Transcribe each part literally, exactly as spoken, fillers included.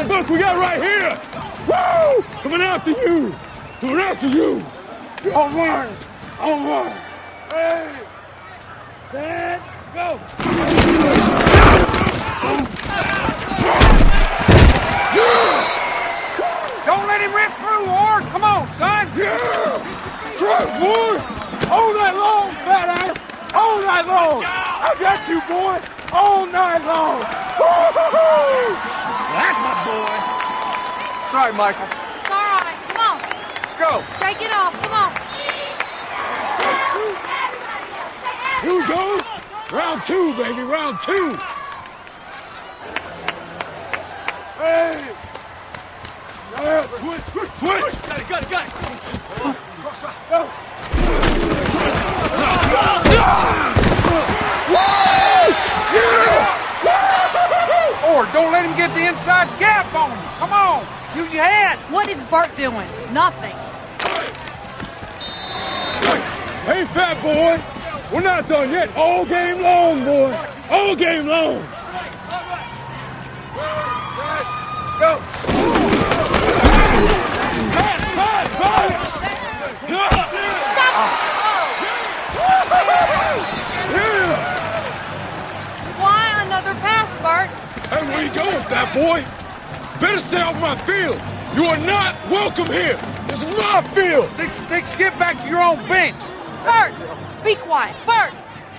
Look, we got right here. Woo! Coming after you. Coming after you. All right. All right. Hey. Set. Go. Don't let him rip through, Ward. Come on, son. Yeah. Right, boy. All night long, fat ass. All night long. I got you, boy. All night long. Woo-hoo-hoo! That's my boy. Sorry, Michael. It's all right. Come on. Let's go. Take it off. Come on. Here we go. Round two, baby. Round two. Hey. Yeah, switch, switch, switch. Got it, got it, got it. Go. Or don't let him get the inside gap on him. Come on. Use your head. What is Bert doing? Nothing. Hey, fat boy. We're not done yet. All game long, boy. All game long. Go. Pass, pass, pass. Yeah. Why another pass, Bert? Hey, where you going, fat boy? Better stay off my field. You are not welcome here. This is my field. Six, six, get back to your own bench. Bert, be quiet. Bert.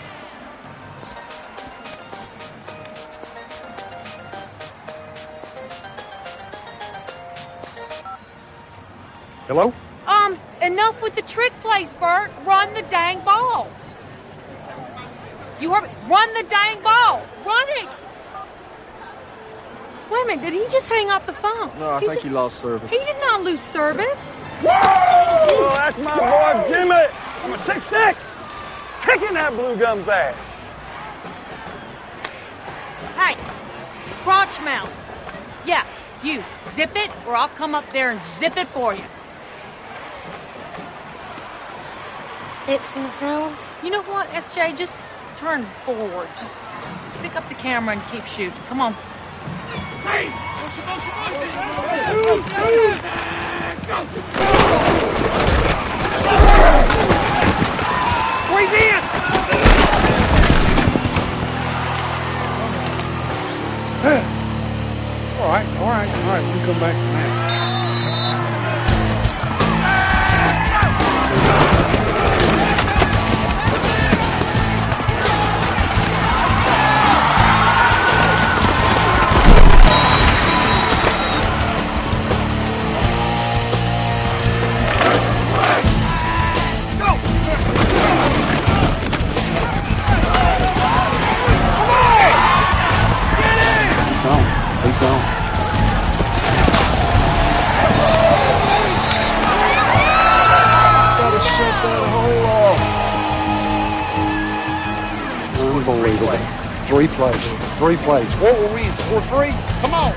Hello? Um, enough with the trick plays, Bert. Run the dang ball. You heard me? Run the dang ball. Run it. Wait a minute, did he just hang up the phone? No, I he think just... he lost service. He did not lose service. Whoa! Oh, that's my boy, Jimmy. I'm a six six. Kicking that blue gum's ass. Hey, crotch mouth. Yeah, you. Zip it, or I'll come up there and zip it for you. Sticks and stones? You know what, S J? Just turn forward. Just pick up the camera and keep shooting. Come on. Hey! Squeeze in! All right, all right, all right. We come back. Unbelievable. Three plays. Three plays. What were we? Four three? Come on.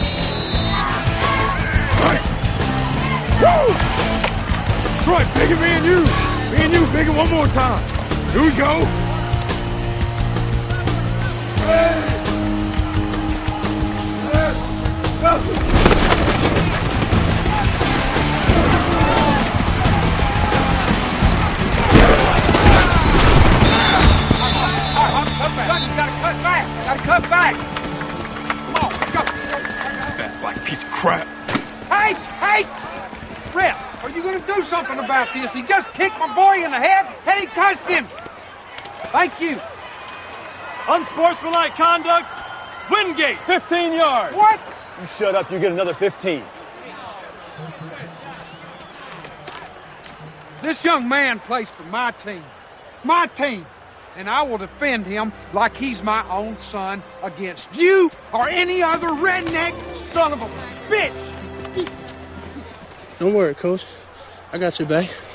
Right. Woo! That's right, bigger me and you. Me and you, bigger one more time. Here we go. Hey. Hey. Cut back! Come on, let's go! That black piece of crap. Hey! Hey! Rip, are you going to do something about this? He just kicked my boy in the head and he cussed him! Thank you. Unsportsmanlike conduct. Wingate, fifteen yards. What? You shut up, you get another fifteen. This young man plays for my team. My team. And I will defend him like he's my own son against you or any other redneck son of a bitch. Don't worry, Coach. I got your back.